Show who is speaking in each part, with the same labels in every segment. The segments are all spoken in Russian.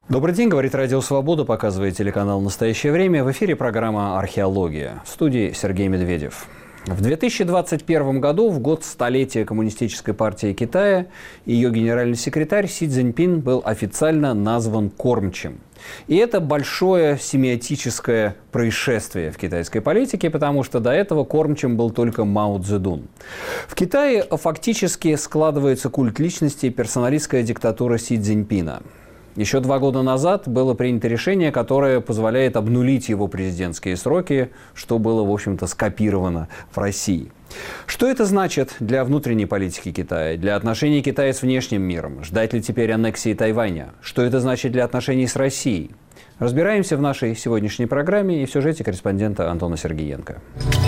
Speaker 1: Добрый день, говорит Радио Свобода, показывает телеканал «Настоящее время». В эфире программа «Археология». В студии Сергей Медведев. В 2021 году, в год столетия Коммунистической партии Китая, ее генеральный секретарь Си Цзиньпин был официально назван кормчим. И это большое семиотическое происшествие в китайской политике, потому что до этого кормчим был только Мао Цзэдун. В Китае фактически складывается культ личности и персоналистская диктатура Си Цзиньпина. Еще 2 года назад было принято решение, которое позволяет обнулить его президентские сроки, что было, в общем-то, скопировано в России. Что это значит для внутренней политики Китая, для отношений Китая с внешним миром? Ждать ли теперь аннексии Тайваня? Что это значит для отношений с Россией? Разбираемся в нашей сегодняшней программе и в сюжете корреспондента Антона Сергиенко.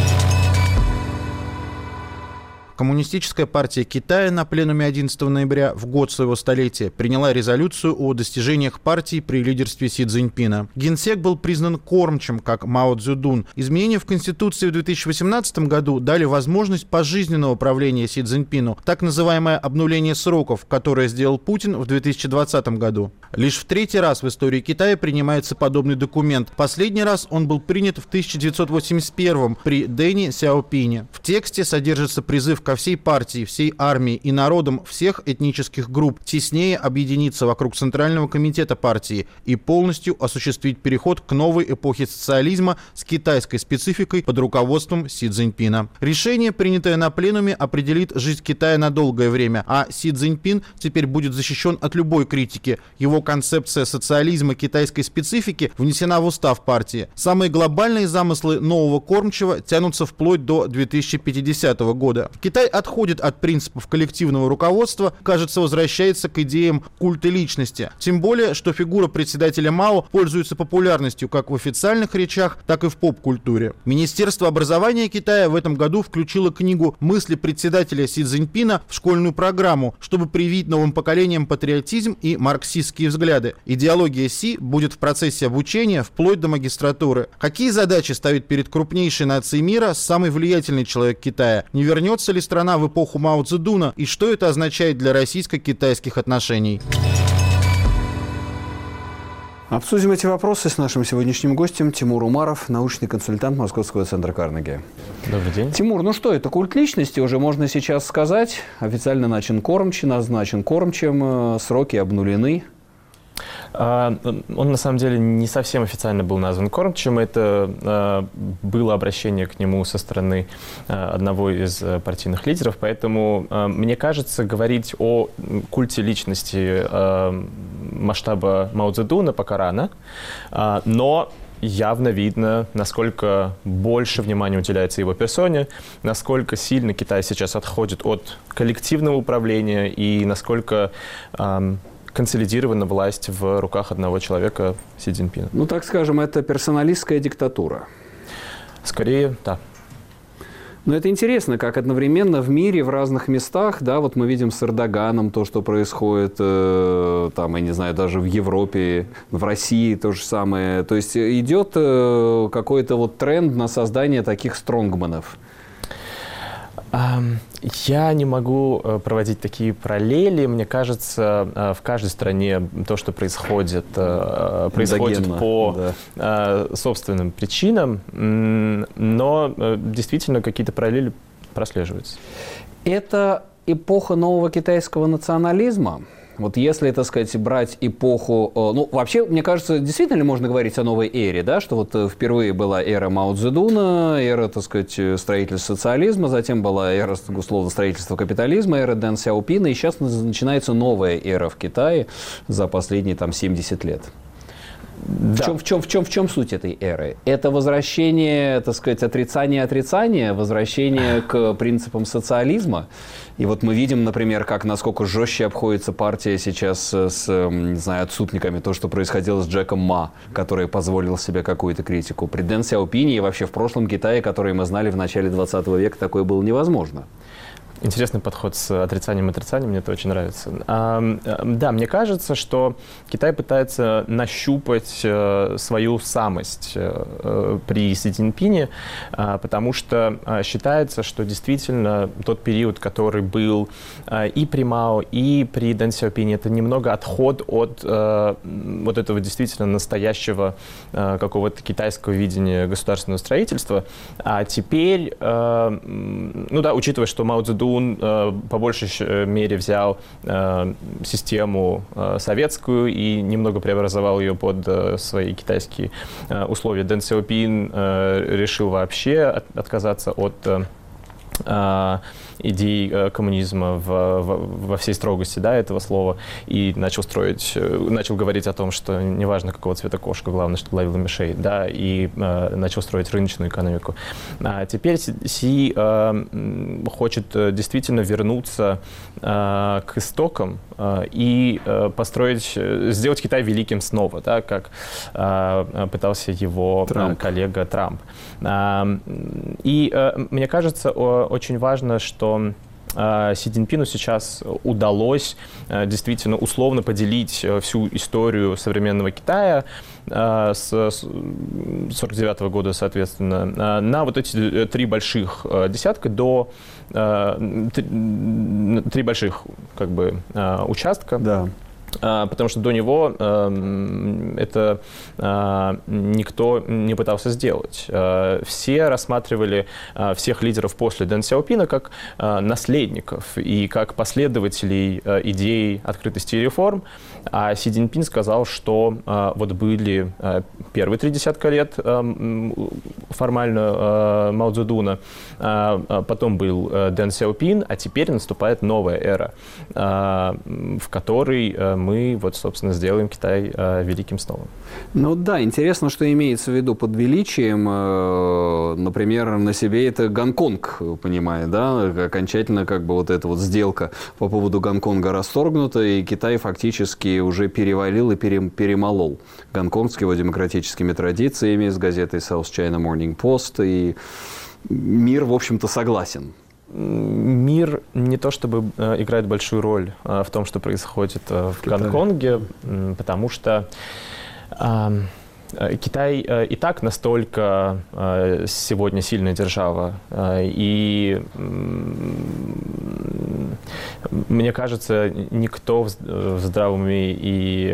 Speaker 2: Коммунистическая партия Китая на пленуме 11 ноября в год своего столетия приняла резолюцию о достижениях партии при лидерстве Си Цзиньпина. Генсек был признан кормчим, как Мао Цзэдун. Изменения в Конституции в 2018 году дали возможность пожизненного правления Си Цзиньпину, так называемое обнуление сроков, которое сделал Путин в 2020 году. Лишь в 3-й раз в истории Китая принимается подобный документ. Последний раз он был принят в 1981 при Дэне Сяопине. В тексте содержится призыв ко всей партии, всей армии и народам всех этнических групп теснее объединиться вокруг Центрального комитета партии и полностью осуществить переход к новой эпохе социализма с китайской спецификой под руководством Си Цзиньпина. Решение, принятое на пленуме, определит жизнь Китая на долгое время, а Си Цзиньпин теперь будет защищен от любой критики. Его концепция социализма китайской специфики внесена в устав партии. Самые глобальные замыслы нового кормчего тянутся вплоть до 2050 года. Китай отходит от принципов коллективного руководства, кажется, возвращается к идеям культа личности. Тем более, что фигура председателя Мао пользуется популярностью как в официальных речах, так и в поп-культуре. Министерство образования Китая в этом году включило книгу «Мысли председателя Си Цзиньпина» в школьную программу, чтобы привить новым поколениям патриотизм и марксистские взгляды. Идеология Си будет в процессе обучения вплоть до магистратуры. Какие задачи ставит перед крупнейшей нацией мира самый влиятельный человек Китая? Не вернется ли страна в эпоху Мао Цзэдуна и что это означает для российско-китайских отношений?
Speaker 1: Обсудим эти вопросы с нашим сегодняшним гостем Тимур Умаров, научный консультант Московского центра Карнеги.
Speaker 3: Добрый день.
Speaker 1: Тимур, ну что, это культ личности, уже можно сейчас сказать. Официально назначен кормчим, сроки обнулены.
Speaker 3: Он на самом деле не совсем официально был назван кормчим. Это было обращение к нему со стороны одного из партийных лидеров. Поэтому, мне кажется, говорить о культе личности масштаба Мао Цзэдуна пока рано. Но явно видно, насколько больше внимания уделяется его персоне, насколько сильно Китай сейчас отходит от коллективного управления и насколько консолидирована власть в руках одного человека, Си Цзиньпина.
Speaker 1: Ну, так скажем, это персоналистская диктатура.
Speaker 3: Скорее, да.
Speaker 1: Но это интересно, как одновременно в мире, в разных местах, да, вот мы видим с Эрдоганом то, что происходит, там, я не знаю, даже в Европе, в России то же самое. То есть идет какой-то вот тренд на создание таких стронгманов.
Speaker 3: Я не могу проводить такие параллели. Мне кажется, в каждой стране то, что происходит по собственным причинам, но действительно какие-то параллели прослеживаются.
Speaker 1: Это эпоха нового китайского национализма. Вот если, так сказать, брать эпоху... Ну, вообще, мне кажется, действительно можно говорить о новой эре, да, что вот впервые была эра Мао Цзэдуна, эра, так сказать, строительства социализма, затем была эра, условно, строительства капитализма, эра Дэн Сяопина, и сейчас начинается новая эра в Китае за последние, там, 70 лет. Да. В чем суть этой эры? Это возвращение, так сказать, отрицание, возвращение к принципам социализма. И вот мы видим, например, насколько жестче обходится партия сейчас с, не знаю, отступниками. То, что происходило с Джеком Ма, который позволил себе какую-то критику. При Дэн Сяопине и вообще в прошлом Китае, который мы знали в начале 20 века, такое было невозможно.
Speaker 3: Интересный подход с отрицанием и отрицанием, мне это очень нравится. Да, мне кажется, что Китай пытается нащупать свою самость при Си Цзиньпине, потому что считается, что действительно тот период, который был и при Мао, и при Дэн Сяопине, это немного отход от вот этого действительно настоящего какого-то китайского видения государственного строительства. А теперь, ну да, учитывая, что Мао Цзэдун по большей мере взял систему советскую и немного преобразовал ее под свои китайские условия. Дэн Сяопин решил вообще отказаться от идей коммунизма во всей строгости, да, этого слова, и начал говорить о том, что неважно, какого цвета кошка, главное, что ловила мышей, да, и начал строить рыночную экономику. А теперь Си хочет действительно вернуться к истокам и сделать Китай великим снова, да, как пытался его коллега Трамп. И мне кажется, очень важно, что Си Цзиньпину сейчас удалось действительно условно поделить всю историю современного Китая с 1949 года, соответственно, на вот эти три больших десятка до три больших как бы участка.
Speaker 1: Да.
Speaker 3: Потому что до него это никто не пытался сделать. Все рассматривали всех лидеров после Дэн Сяопина как наследников и как последователей идей открытости и реформ. А Си Цзиньпин сказал, что вот были первые 3 десятка лет формально Мао Цзэдуна, потом был Дэн Сяопин, а теперь наступает новая эра, в которой мы, вот, собственно, сделаем Китай великим снова.
Speaker 1: Ну да, интересно, что имеется в виду под величием. Например, на себе это Гонконг, понимает, да? Окончательно как бы вот эта вот сделка по поводу Гонконга расторгнута, и Китай фактически уже перевалил и перемолол гонконгский его демократическими традициями с газетой South China Morning Post, и мир, в общем-то, согласен.
Speaker 3: Мир не то чтобы играет большую роль в том, что происходит в Гонконге, потому что Китай и так настолько сегодня сильная держава, и мне кажется, никто в здравом уме и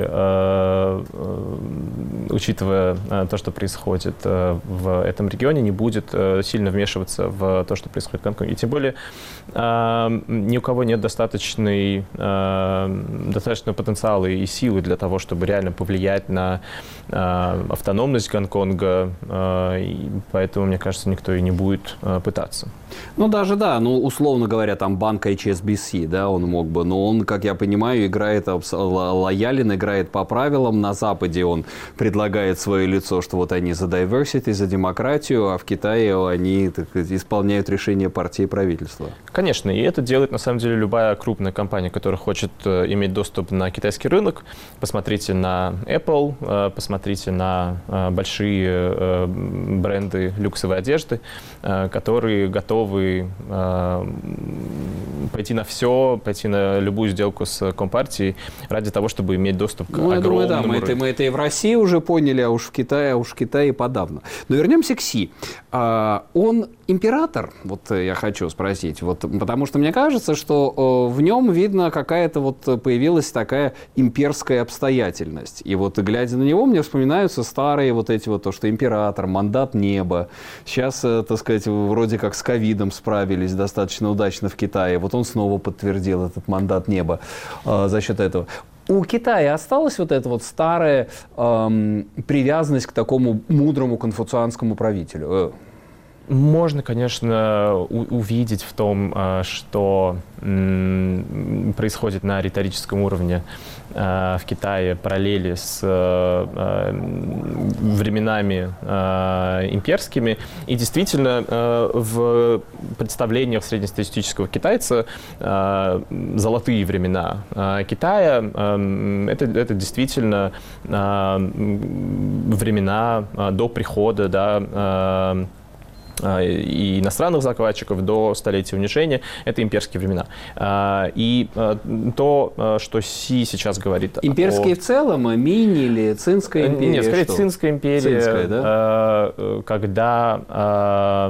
Speaker 3: учитывая то, что происходит в этом регионе, не будет сильно вмешиваться в то, что происходит в Гонконге. И тем более ни у кого нет достаточного потенциала и силы для того, чтобы реально повлиять на автономность Гонконга, и поэтому, мне кажется, никто и не будет пытаться.
Speaker 1: Ну, даже да, ну, условно говоря, там банк HSBC, да, он мог бы, но он, как я понимаю, играет лоялен, играет по правилам. На Западе он предлагает свое лицо, что вот они за diversity, за демократию, а в Китае они, так сказать, исполняют решения партии и правительства.
Speaker 3: Конечно, и это делает, на самом деле, любая крупная компания, которая хочет иметь доступ на китайский рынок. Посмотрите на Apple, посмотрите на большие бренды люксовой одежды, которые готовы пойти на все, пойти на любую сделку с Компартией ради того, чтобы иметь доступ к огромному рынку.
Speaker 1: Мы это и в России уже поняли, а уж в Китае подавно. Но вернемся к Си. Он император, вот я хочу спросить, вот, потому что мне кажется, что в нем видно какая-то вот появилась такая имперская обстоятельность. И вот глядя на него, мне вспоминаются старые вот эти вот, то, что император, мандат неба. Сейчас, так сказать, вроде как с ковидом справились достаточно удачно в Китае. Вот он снова подтвердил этот мандат неба за счет этого. У Китая осталась вот эта вот старая привязанность к такому мудрому конфуцианскому правителю?
Speaker 3: Можно, конечно, увидеть в том, что происходит на риторическом уровне в Китае параллели с временами имперскими. И действительно, в представлениях среднестатистического китайца золотые времена Китая это действительно времена до прихода, да, и иностранных захватчиков до столетия унижения. Это имперские времена. И то, что Си сейчас говорит...
Speaker 1: Имперские в целом, Мини или Цинская империя?
Speaker 3: Нет, скорее Цинская империя.
Speaker 1: Цинская, да?
Speaker 3: Когда...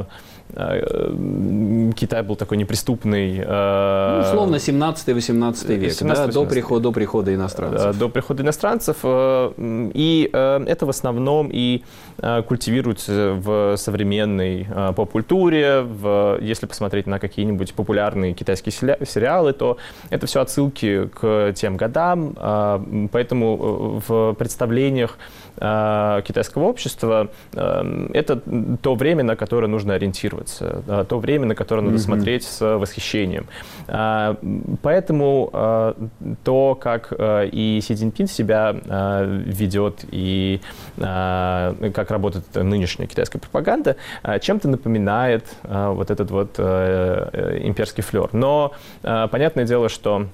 Speaker 3: Китай был такой неприступный...
Speaker 1: условно, 17-18 век, 17, да, до прихода иностранцев.
Speaker 3: До прихода иностранцев. И это в основном и культивируется в современной поп-культуре. Если посмотреть на какие-нибудь популярные китайские сериалы, то это все отсылки к тем годам. Поэтому в представлениях китайского общества это то время, на которое нужно ориентироваться, то время, на которое надо смотреть с восхищением. Поэтому то, как и Си Цзиньпин себя ведет и как работает нынешняя китайская пропаганда, чем-то напоминает вот этот вот имперский флер. Но понятное дело, что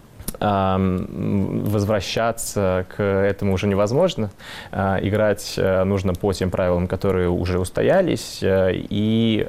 Speaker 3: возвращаться к этому уже невозможно. Играть нужно по тем правилам, которые уже устоялись, и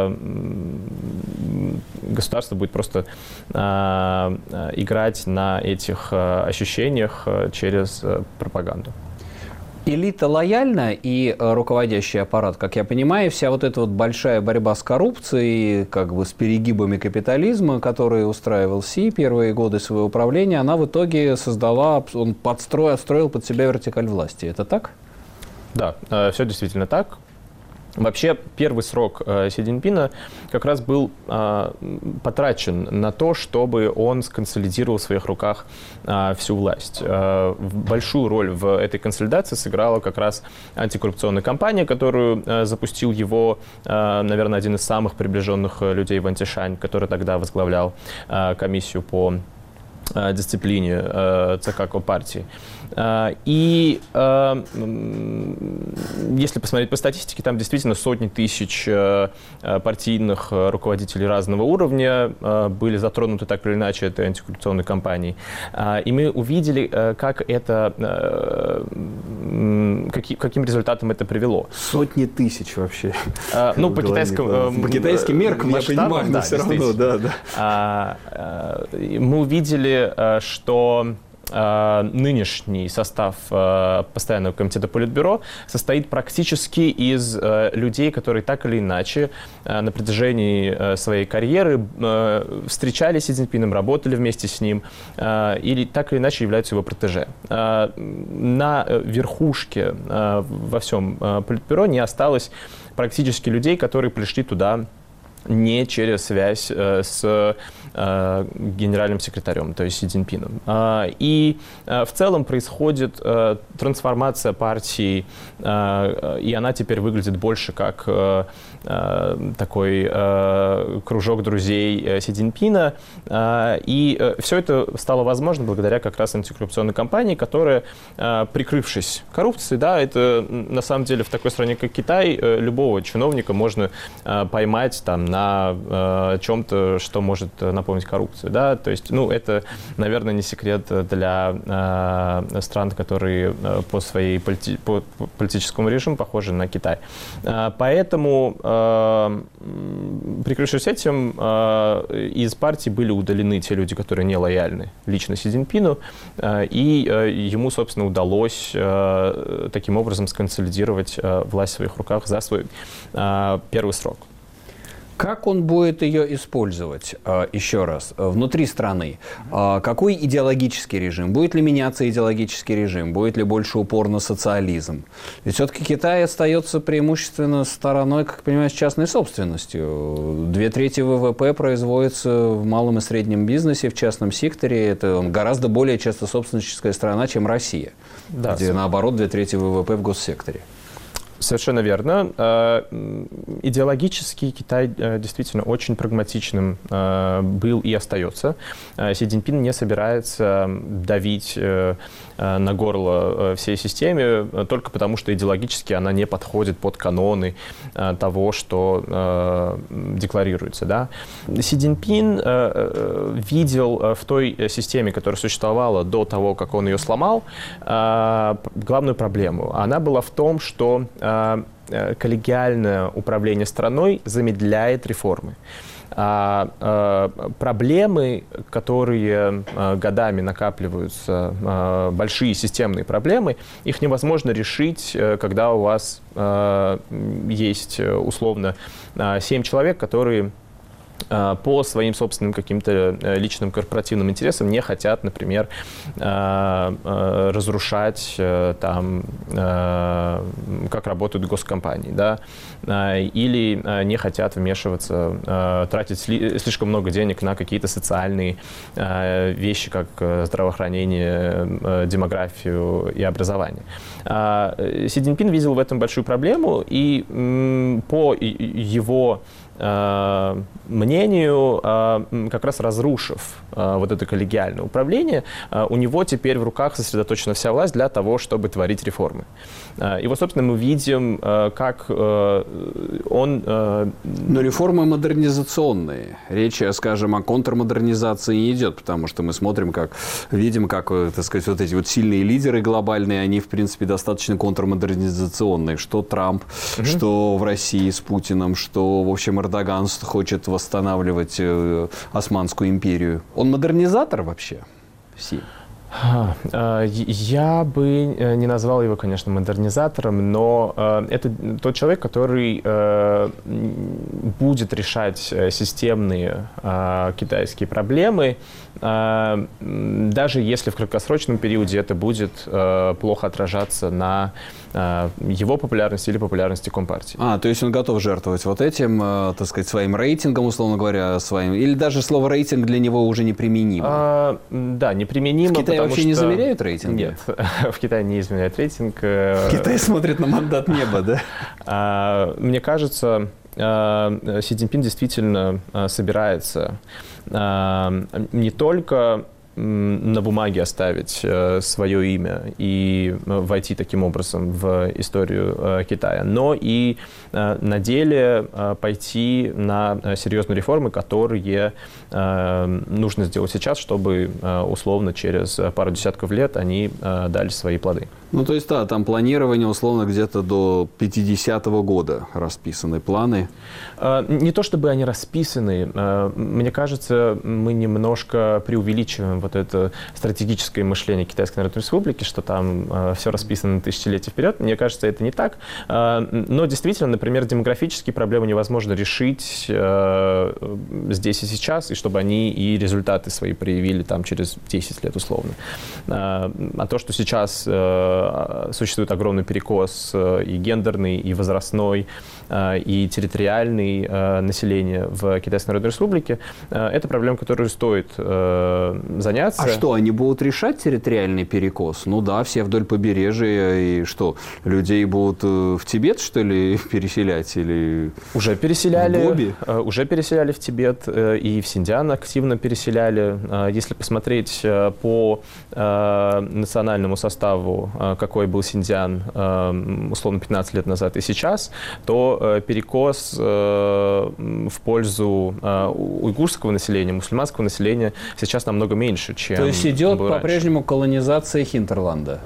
Speaker 3: государство будет просто играть на этих ощущениях через пропаганду.
Speaker 1: Элита лояльна, и руководящий аппарат, как я понимаю, вся вот эта вот большая борьба с коррупцией, как бы с перегибами капитализма, которые устраивал Си первые годы своего правления, она в итоге создала, он отстроил под себя вертикаль власти. Это так?
Speaker 3: Да, все действительно так. Вообще, первый срок Си Цзиньпина как раз был потрачен на то, чтобы он сконсолидировал в своих руках всю власть. Большую роль в этой консолидации сыграла как раз антикоррупционная кампания, которую запустил его, наверное, один из самых приближенных людей Ван Цзишань, который тогда возглавлял комиссию по дисциплине ЦК Компартии. И если посмотреть по статистике, там действительно сотни тысяч партийных руководителей разного уровня были затронуты так или иначе этой антикоррупционной кампанией. И мы увидели, как это, каким результатом это привело.
Speaker 1: Сотни тысяч вообще.
Speaker 3: Ну, по китайским
Speaker 1: меркам, я понимаю, но все равно, да.
Speaker 3: Мы увидели, что нынешний состав Постоянного комитета Политбюро состоит практически из людей, которые так или иначе на протяжении своей карьеры встречались с Си Цзиньпином, работали вместе с ним или так или иначе являются его протеже. На верхушке во всем Политбюро не осталось практически людей, которые пришли туда не через связь с генеральным секретарем, то есть Си Цзиньпином. И в целом происходит трансформация партии, и она теперь выглядит больше как такой кружок друзей Си Цзиньпина. И все это стало возможно благодаря как раз антикоррупционной кампании, которая, прикрывшись коррупцией, да, это на самом деле в такой стране, как Китай, любого чиновника можно поймать там на чем-то, что может напомнить коррупцию, да, то есть, ну, это, наверное, не секрет для стран, которые по политическому режиму похожи на Китай. Поэтому, прикрывшись этим, из партии были удалены те люди, которые не лояльны лично Си Цзиньпину, и ему, собственно, удалось таким образом сконсолидировать власть в своих руках за свой первый срок.
Speaker 1: Как он будет ее использовать, еще раз, внутри страны? Какой идеологический режим? Будет ли меняться идеологический режим? Будет ли больше упор на социализм? Ведь все-таки Китай остается преимущественно стороной, как понимаешь, частной собственностью. 2/3 ВВП производится в малом и среднем бизнесе, в частном секторе. Это он гораздо более частнособственническая страна, чем Россия, да, где, наоборот, 2/3 ВВП в госсекторе.
Speaker 3: Совершенно верно. Идеологически Китай действительно очень прагматичным был и остается. Си Цзиньпин не собирается давить на горло всей системе только потому, что идеологически она не подходит под каноны того, что декларируется. Да? Си Цзиньпин видел в той системе, которая существовала до того, как он ее сломал, главную проблему. Она была в том, что коллегиальное управление страной замедляет реформы. Проблемы, которые годами накапливаются, большие системные проблемы, их невозможно решить, когда у вас есть условно 7 человек, которые по своим собственным каким-то личным корпоративным интересам не хотят, например, разрушать там, как работают госкомпании, да, или не хотят вмешиваться, тратить слишком много денег на какие-то социальные вещи, как здравоохранение, демографию и образование. Си Цзиньпин видел в этом большую проблему, и по его мнению, как раз разрушив вот это коллегиальное управление, у него теперь в руках сосредоточена вся власть для того, чтобы творить реформы. И вот, собственно, мы видим, как он...
Speaker 1: Но реформы модернизационные. Речь, скажем, о контрмодернизации не идет, потому что мы смотрим, видим, как, так сказать, вот эти вот сильные лидеры глобальные, они, в принципе, достаточно контрмодернизационные. Что Трамп, что в России с Путиным, что, в общем, Эрдоган хочет восстанавливать Османскую империю. Он модернизатор вообще? Си?
Speaker 3: Я бы не назвал его, конечно, модернизатором, но это тот человек, который будет решать системные китайские проблемы, даже если в краткосрочном периоде это будет плохо отражаться на его популярности или популярности Компартии.
Speaker 1: То есть он готов жертвовать вот этим, так сказать, своим рейтингом, условно говоря, своим, или даже слово рейтинг для него уже неприменимо?
Speaker 3: Да, неприменимо.
Speaker 1: В Китае вообще не замеряют рейтинги?
Speaker 3: Нет, в Китае не измеряют рейтинг.
Speaker 1: Китай смотрит на мандат неба, да?
Speaker 3: Мне кажется, Си Цзиньпин действительно собирается не только на бумаге оставить свое имя и войти таким образом в историю Китая, но и на деле пойти на серьезные реформы, которые нужно сделать сейчас, чтобы условно через пару десятков лет они дали свои плоды.
Speaker 1: То есть, да, там планирование условно где-то до 50-го года расписаны планы.
Speaker 3: Не то чтобы они расписаны. Мне кажется, мы немножко преувеличиваем вот это стратегическое мышление Китайской Народной Республики, что там все расписано на тысячелетия вперед. Мне кажется, это не так. Но действительно, например, демографические проблемы невозможно решить здесь и сейчас, и чтобы они и результаты свои проявили там через 10 лет условно. А то, что сейчас существует огромный перекос и гендерный, и возрастной, и территориальный населения в Китайской Народной Республике, это проблема, которой стоит заняться.
Speaker 1: А что, они будут решать территориальный перекос? Ну да, все вдоль побережья, и что, людей будут в Тибет, что ли, переселять? Или
Speaker 3: уже переселяли,
Speaker 1: в Гоби?
Speaker 3: Уже переселяли в Тибет, и в Синьцзян активно переселяли. Если посмотреть по национальному составу, какой был Синьцзян условно 15 лет назад и сейчас, то перекос в пользу уйгурского населения, мусульманского населения сейчас намного меньше, чем
Speaker 1: то есть идет
Speaker 3: было
Speaker 1: по-прежнему колонизация Хинтерланда?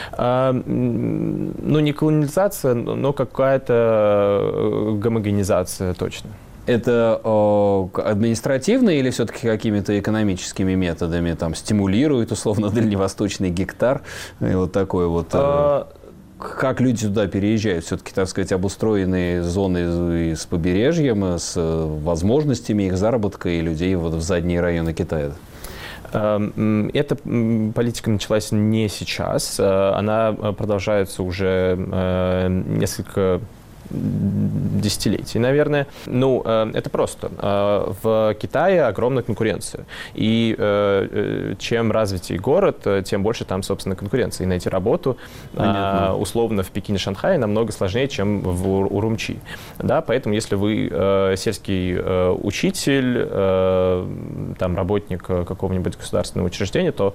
Speaker 3: Ну, не колонизация, но какая-то гомогенизация точно.
Speaker 1: Это административно или все-таки какими-то экономическими методами там стимулирует условно дальневосточный гектар и вот такой вот? Как люди туда переезжают? Все-таки, так сказать, обустроенные зоны с побережьем, с возможностями их заработка и людей вот в задние районы Китая?
Speaker 3: Эта политика началась не сейчас, она продолжается уже несколько десятилетий, наверное. Ну, это просто. В Китае огромная конкуренция. И чем развитее город, тем больше там, собственно, конкуренции. И найти работу условно в Пекине, Шанхае намного сложнее, чем в Урумчи. Да, поэтому, если вы сельский учитель, там, работник какого-нибудь государственного учреждения, то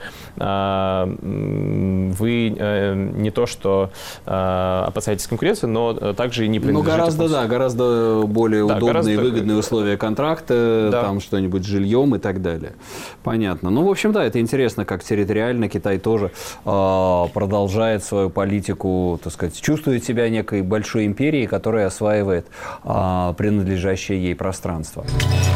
Speaker 3: вы не то что опасаетесь конкуренции, но также и не принадлежит.
Speaker 1: Ну, гораздо более удобные и выгодные условия контракта, там что-нибудь с жильем и так далее. Понятно. Ну, в общем, да, это интересно, как территориально Китай тоже продолжает свою политику, так сказать, чувствует себя некой большой империей, которая осваивает принадлежащее ей пространство.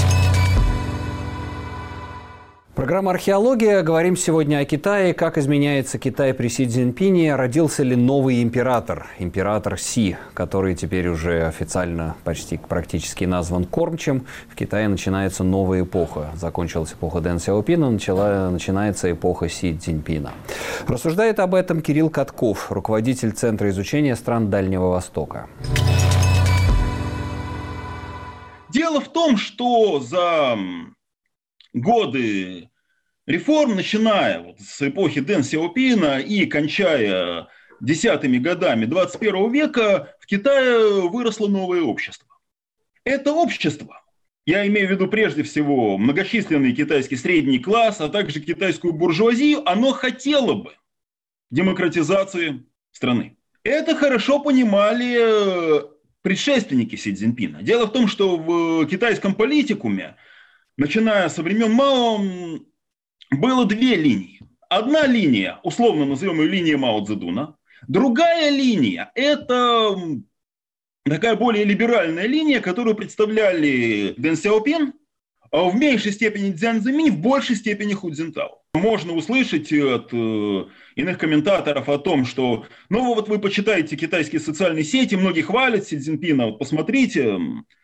Speaker 1: Программа «Археология». Говорим сегодня о Китае. Как изменяется Китай при Си Цзиньпине? Родился ли новый император? Император Си, который теперь уже официально практически назван кормчим. В Китае начинается новая эпоха. Закончилась эпоха Дэн Сяопина, начинается эпоха Си Цзиньпина. Рассуждает об этом Кирилл Катков, руководитель Центра изучения стран Дальнего Востока.
Speaker 4: Дело в том, что за годы реформ, начиная с эпохи Дэн Сяопина и кончая десятыми годами 21 века, в Китае выросло новое общество. Это общество, я имею в виду прежде всего многочисленный китайский средний класс, а также китайскую буржуазию, оно хотело бы демократизации страны. Это хорошо понимали предшественники Си Цзиньпина. Дело в том, что в китайском политикуме, начиная со времен Мао, было две линии. Одна линия, условно назовем ее линией Мао Цзэдуна. Другая линия – это такая более либеральная линия, которую представляли Дэн Сяопин, а в меньшей степени Цзян Цзэминь, в большей степени Ху Цзинтао. Можно услышать от иных комментаторов о том, что ну вот вы почитаете китайские социальные сети, многие хвалят Си Цзиньпина, вот посмотрите.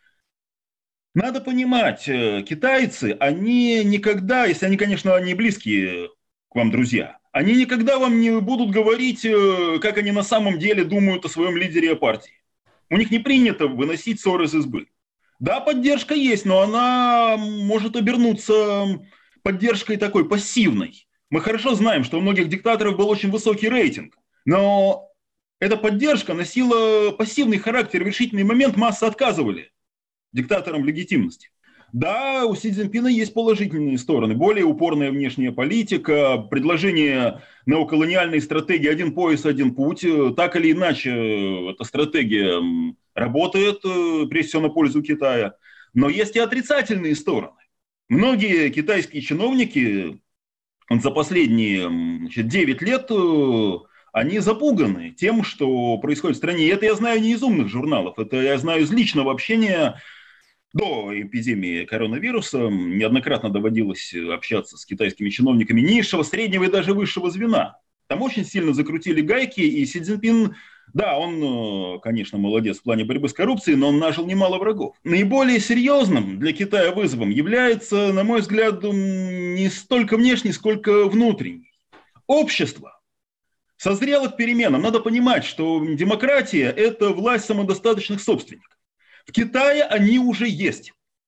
Speaker 4: Надо понимать, китайцы, они никогда, если они, конечно, не близкие к вам друзья, они никогда вам не будут говорить, как они на самом деле думают о своем лидере и партии. У них не принято выносить ссоры из избы. Да, поддержка есть, но она может обернуться поддержкой такой пассивной. Мы хорошо знаем, что у многих диктаторов был очень высокий рейтинг, но эта поддержка носила пассивный характер, в решительный момент массы отказывали диктаторам легитимности. Да, у Си Цзиньпина есть положительные стороны. Более упорная внешняя политика, предложение неоколониальной стратегии «один пояс, один путь». Так или иначе, эта стратегия работает, прежде всего, на пользу Китая. Но есть и отрицательные стороны. Многие китайские чиновники за последние 9 лет они запуганы тем, что происходит в стране. И это я знаю не из умных журналов, это я знаю из личного общения. До эпидемии коронавируса неоднократно доводилось общаться с китайскими чиновниками низшего, среднего и даже высшего звена. Там очень сильно закрутили гайки, и Си Цзиньпин, да, он, конечно, молодец в плане борьбы с коррупцией, но он нажил немало врагов. Наиболее серьезным для Китая вызовом является, на мой взгляд, не столько внешний, сколько внутренний. Общество созрело к переменам. Надо понимать, что демократия – это власть самодостаточных собственников. В Китае они уже есть.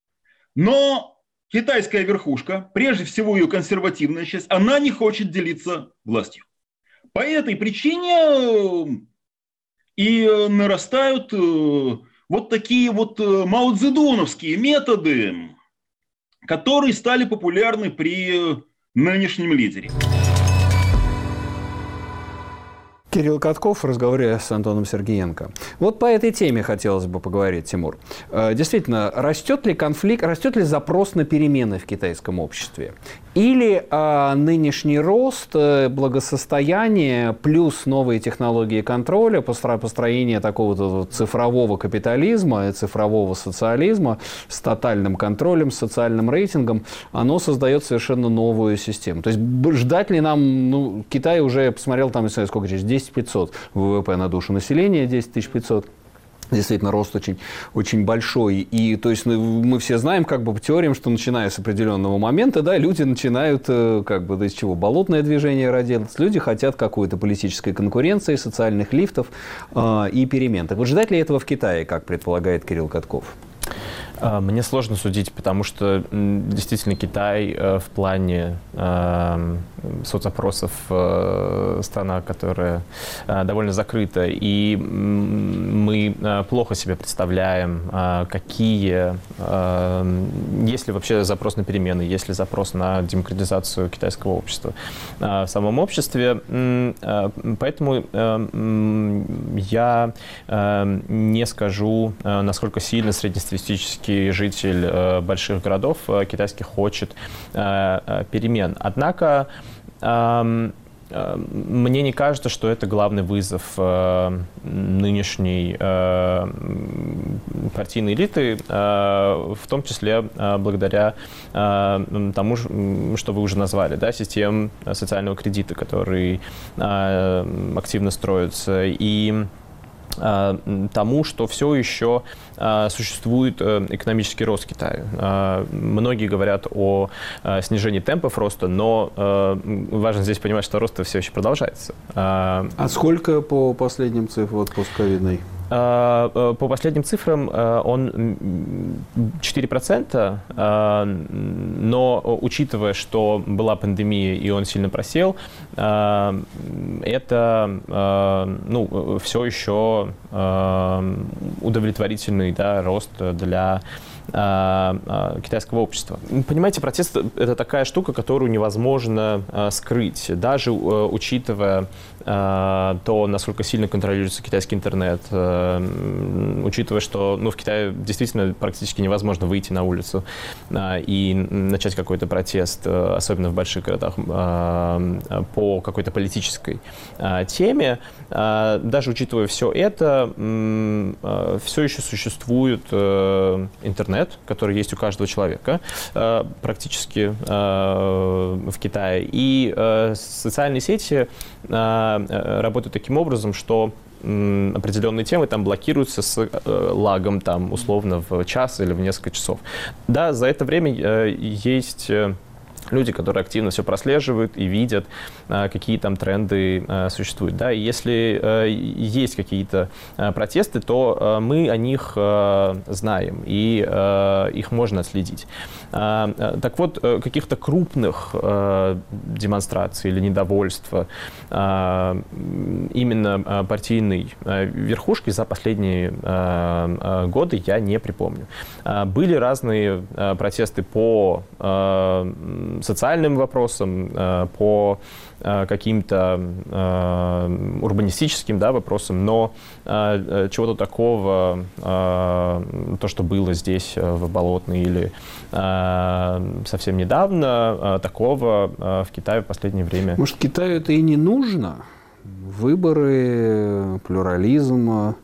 Speaker 4: Но китайская верхушка, прежде всего ее консервативная часть, она не хочет делиться властью. По этой причине и нарастают вот такие вот маоцзэдуновские методы, которые стали популярны при нынешнем лидере.
Speaker 1: Кирилл Катков в разговоре с Антоном Сергеенко. Вот по этой теме хотелось бы поговорить, Тимур. Действительно, растет ли конфликт, растет ли запрос на перемены в китайском обществе? Или нынешний рост, благосостояние плюс новые технологии контроля, построение такого цифрового капитализма, цифрового социализма с тотальным контролем, с социальным рейтингом, оно создает совершенно новую систему. То есть ждать ли нам, Китай уже посмотрел, там, не знаю, сколько здесь, 10 500 ВВП на душу населения, 10 500. Действительно, рост очень, очень большой. И то есть мы все знаем как бы по теориям, что начиная с определенного момента, да, люди начинают как бы из чего болотное движение родилось. Люди хотят какой-то политической конкуренции, социальных лифтов и перемен. Так вот, ждать ли этого в Китае, как предполагает Кирилл Катков?
Speaker 3: Мне сложно судить, потому что действительно Китай в плане соцопросов страна, которая довольно закрыта, и мы плохо себе представляем, какие, есть ли вообще запрос на перемены, есть ли запрос на демократизацию китайского общества в самом обществе. Поэтому я не скажу, насколько сильно среднестатистический житель больших городов китайских хочет перемен. Однако мне не кажется, что это главный вызов нынешней партийной элиты, в том числе благодаря тому, что вы уже назвали, да, систем социального кредита, который активно строится, и тому, что все еще существует экономический рост Китая. Многие говорят о снижении темпов роста, но важно здесь понимать, что рост все еще продолжается.
Speaker 1: А сколько по последним цифрам, вот постковидной?
Speaker 3: По последним цифрам он 4%, но учитывая, что была пандемия и он сильно просел, это все еще удовлетворительный, да, рост для китайского общества. Понимаете, протест — это такая штука, которую невозможно скрыть, даже учитывая то, насколько сильно контролируется китайский интернет, учитывая, что в Китае действительно практически невозможно выйти на улицу и начать какой-то протест, особенно в больших городах, по какой-то политической теме. Даже учитывая все это, все еще существует интернет, который есть у каждого человека практически в Китае. И социальные сети работают таким образом, что определенные темы там блокируются с лагом там, условно в час или в несколько часов. Да, за это время есть люди, которые активно все прослеживают и видят, какие там тренды существуют. Да? И если есть какие-то протесты, то мы о них знаем, и их можно отследить. Так вот, каких-то крупных демонстраций или недовольства именно партийной верхушки за последние годы я не припомню. Были разные протесты по социальным вопросам, по каким-то урбанистическим, да, вопросам, но чего-то такого, то, что было здесь в Болотной или совсем недавно, такого в Китае в последнее время.
Speaker 1: Может, Китаю это и не нужно? Выборы, плюрализм,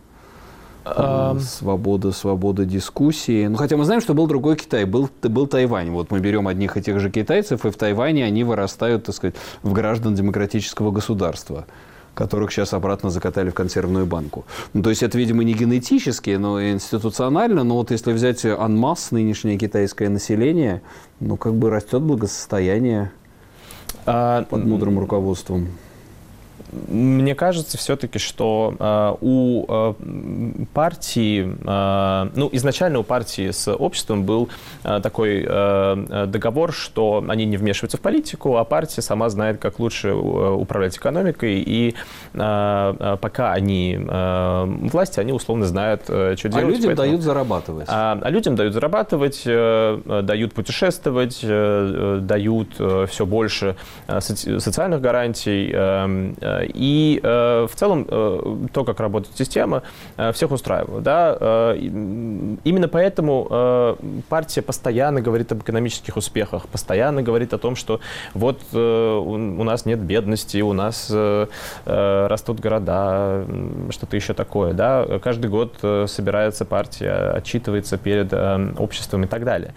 Speaker 1: свобода дискуссии. Ну, хотя мы знаем, что был другой Китай, был Тайвань. Вот мы берем одних и тех же китайцев, и в Тайване они вырастают, так сказать, в граждан демократического государства, которых сейчас обратно закатали в консервную банку. Ну, то есть это, видимо, не генетически, но и институционально. Но вот если взять анмасс нынешнее китайское население, ну, как бы растет благосостояние под мудрым руководством.
Speaker 3: Мне кажется все-таки, что у партии, изначально у партии с обществом был такой договор, что они не вмешиваются в политику, а партия сама знает, как лучше управлять экономикой, и пока они власти, они условно знают, что делать.
Speaker 1: А людям дают зарабатывать.
Speaker 3: А людям дают зарабатывать, дают путешествовать, дают все больше социальных гарантий. И в целом то, как работает система, всех устраивает. Да? Именно поэтому партия постоянно говорит об экономических успехах, постоянно говорит о том, что вот у нас нет бедности, у нас растут города, что-то еще такое. Да? Каждый год собирается партия, отчитывается перед обществом и так далее.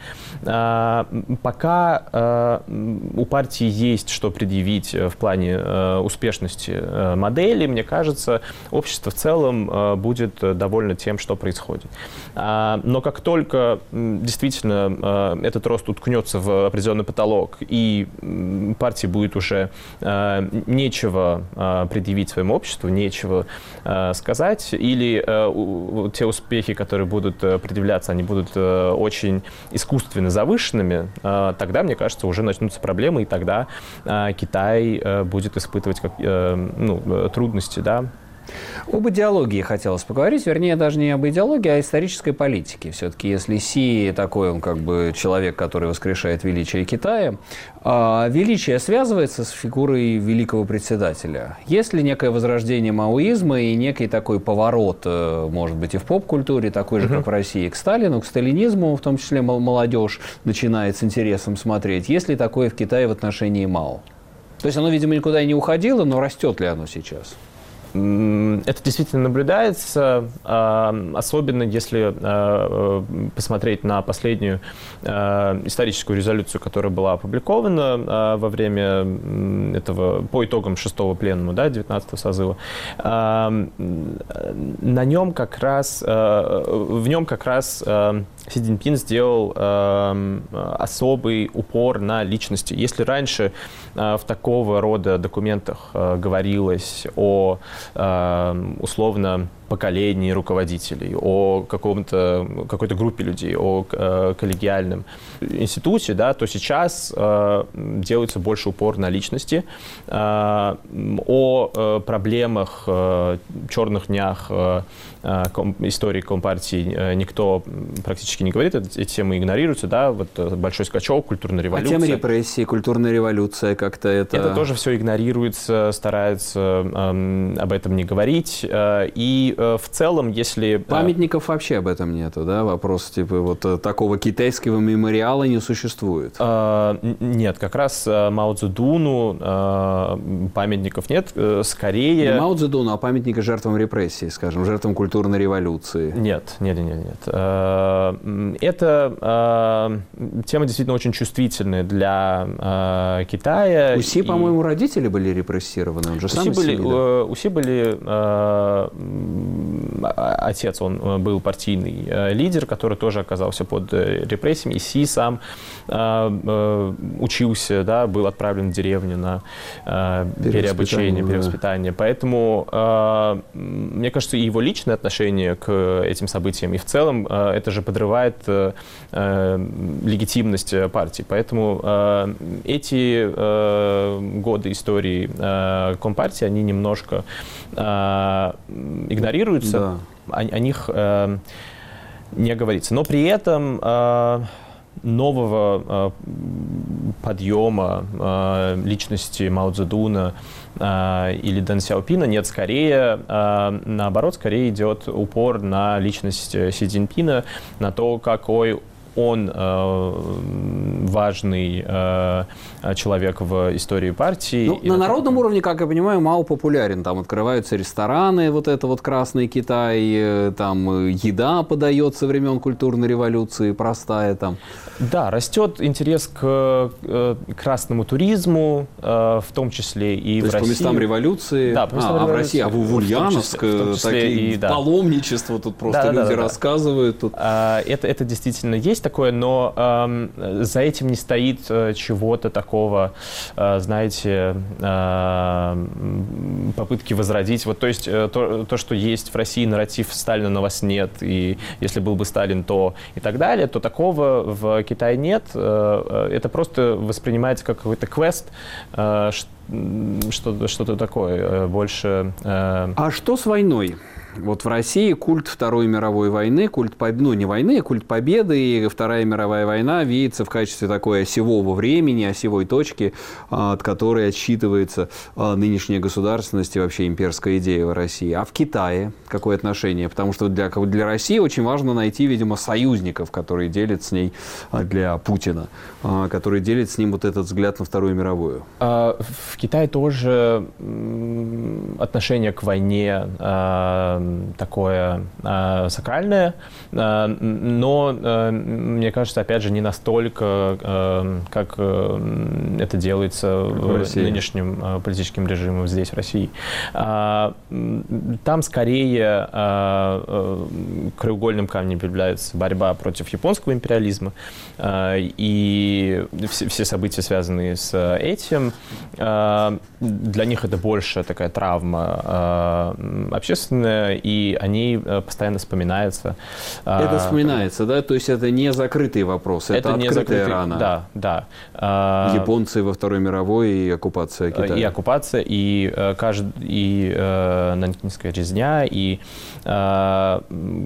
Speaker 3: Пока у партии есть что предъявить в плане успешности эти модели, мне кажется, общество в целом будет довольно тем, что происходит. Но как только действительно этот рост уткнется в определенный потолок, и партии будет уже нечего предъявить своему обществу, нечего сказать, или те успехи, которые будут предъявляться, они будут очень искусственно завышенными, тогда, мне кажется, уже начнутся проблемы, и тогда Китай будет испытывать трудности, да.
Speaker 1: Об идеологии хотелось поговорить, вернее, даже не об идеологии, а о исторической политике. Все-таки, если Си такой, он как бы человек, который воскрешает величие Китая, величие связывается с фигурой великого председателя. Есть ли некое возрождение маоизма и некий такой поворот, может быть, и в поп-культуре, такой же, как в России, к Сталину, к сталинизму, в том числе молодежь начинает с интересом смотреть. Есть ли такое в Китае в отношении Мао? То есть оно, видимо, никуда и не уходило, но растет ли оно сейчас?
Speaker 3: Это действительно наблюдается, особенно если посмотреть на последнюю историческую резолюцию, которая была опубликована во время этого, по итогам 6-го пленума, да, 19-го созыва. В нем как раз Си Цзиньпин сделал особый упор на личности. Если раньше в такого рода документах говорилось о условно поколении руководителей, о какой-то группе людей, о коллегиальном институте, да, то сейчас делается больше упор на личности, о проблемах, черных днях истории Компартии никто практически не говорит, эти темы игнорируются, да, вот большой скачок, культурная революция.
Speaker 1: А тема репрессий, культурная революция, как-то это...
Speaker 3: Это тоже все игнорируется, стараются об этом не говорить, и в целом, если...
Speaker 1: Памятников вообще об этом нету, да? Вопрос типа вот такого китайского мемориала не существует?
Speaker 3: Нет, как раз Мао Цзэдуну памятников нет, скорее...
Speaker 1: Не Мао Цзэдуну, а памятника жертвам репрессий, скажем, жертвам культурной революции.
Speaker 3: Нет. Это тема действительно очень чувствительная для Китая.
Speaker 1: У Си, по-моему, родители были репрессированы, он же сам из Си, да?
Speaker 3: У Си были... Отец, он был партийный лидер, который тоже оказался под репрессиями, и Си сам учился, да, был отправлен в деревню на переобучение, перевоспитание. Поэтому, мне кажется, и его личное отношение к этим событиям, и в целом это же подрывает легитимность партии. Поэтому эти годы истории Компартии, они немножко игнорируются, да. О них не говорится. Но при этом нового подъема личности Мао Цзэдуна или Дэн Сяопина нет, скорее, наоборот, скорее идет упор на личность Си Цзиньпина, на то, какой он важный человек в истории партии.
Speaker 1: Ну, на народном уровне, как я понимаю, Мао популярен. Там открываются рестораны, вот это вот Красный Китай, там еда подается со времен культурной революции, простая там.
Speaker 3: Да, растет интерес к красному туризму, в том числе и
Speaker 1: то
Speaker 3: в России.
Speaker 1: По местам революции.
Speaker 3: Да, по местам революции.
Speaker 1: В России, в Ульяновск, такие паломничество тут просто люди рассказывают. Тут.
Speaker 3: Это действительно есть такое, но за этим не стоит чего-то такого, знаете, попытки возродить. Вот, то есть то, что есть в России нарратив «Сталина на вас нет», и если был бы Сталин, то и так далее, то такого в Китае нет. Это просто воспринимается как какой-то квест, что-то такое больше.
Speaker 1: А что с войной? Вот в России культ Второй мировой войны, культ не войны, а культ победы, и Вторая мировая война видится в качестве такой осевого времени, осевой точки, от которой отсчитывается нынешняя государственность и вообще имперская идея в России. А в Китае какое отношение? Потому что для России очень важно найти, видимо, союзников, которые делят с ней, для Путина, которые делят с ним вот этот взгляд на Вторую мировую.
Speaker 3: В Китае тоже отношение к войне такое сакральное, но, мне кажется, опять же, не настолько, как это делается нынешним политическим режимом здесь, в России. Там скорее краеугольным камнем является борьба против японского империализма, и все события, связанные с этим, для них это больше такая травма общественная, и они постоянно вспоминаются.
Speaker 1: Это вспоминается, да? То есть это не закрытый вопрос, это открытая рана.
Speaker 3: Да.
Speaker 1: Японцы во Второй мировой и оккупация Китая.
Speaker 3: И оккупация, и Нанкинская резня, и то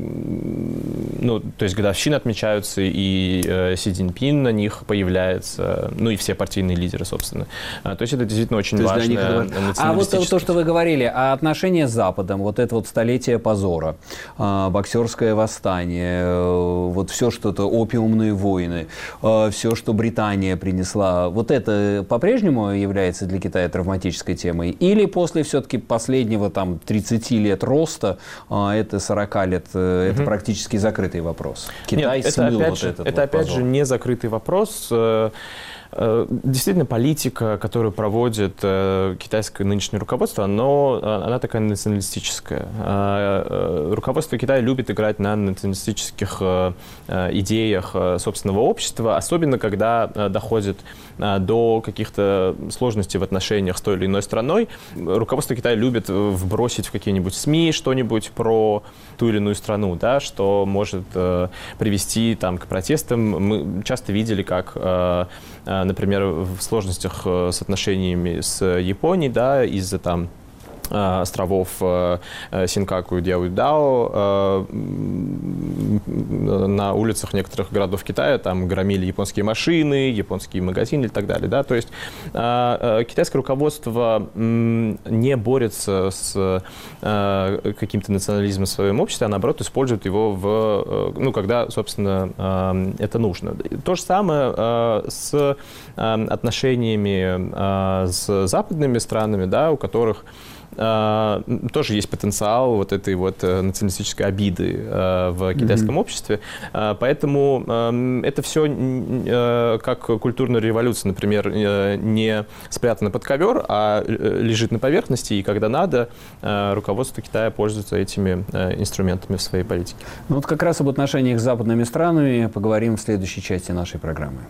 Speaker 3: есть годовщины отмечаются, и Си Цзиньпин на них появляется, и все партийные лидеры, собственно. То есть это действительно очень важно.
Speaker 1: А вот то, что вы говорили, а отношения с Западом, вот это вот столетие позора, боксерское восстание, вот все что-то, опиумные войны, все, что Британия принесла, вот это по-прежнему является для Китая травматической темой? Или после все-таки последнего 30 лет роста, это 40 лет, это практически закрытый вопрос? Китай смыл вот этот
Speaker 3: это опять же не закрытый вопрос. Действительно, политика, которую проводит китайское нынешнее руководство, она такая националистическая. Руководство Китая любит играть на националистических идеях собственного общества, особенно когда доходит до каких-то сложностей в отношениях с той или иной страной. Руководство Китая любит вбросить в какие-нибудь СМИ что-нибудь про ту или иную страну, да, что может привести к протестам. Мы часто видели, как, например, в сложностях с отношениями с Японией, да, из-за островов Синкаку и Дяоюдао на улицах некоторых городов Китая громили японские машины, японские магазины и так далее. Да? То есть китайское руководство не борется с каким-то национализмом в своем обществе, а наоборот использует его когда, собственно, это нужно. То же самое с отношениями с западными странами, да, у которых тоже есть потенциал вот этой вот националистической обиды в китайском обществе. Поэтому это все как культурная революция, например, не спрятана под ковер, а лежит на поверхности, и когда надо, руководство Китая пользуется этими инструментами в своей политике.
Speaker 1: Вот как раз об отношениях с западными странами поговорим в следующей части нашей программы.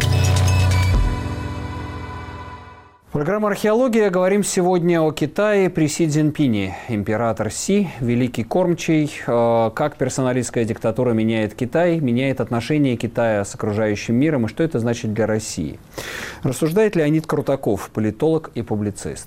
Speaker 1: Программа «Археология». Говорим сегодня о Китае при Си Цзиньпине. Император Си, великий кормчий. Как персоналистская диктатура меняет Китай, меняет отношения Китая с окружающим миром и что это значит для России. Рассуждает Леонид Крутаков, политолог и публицист.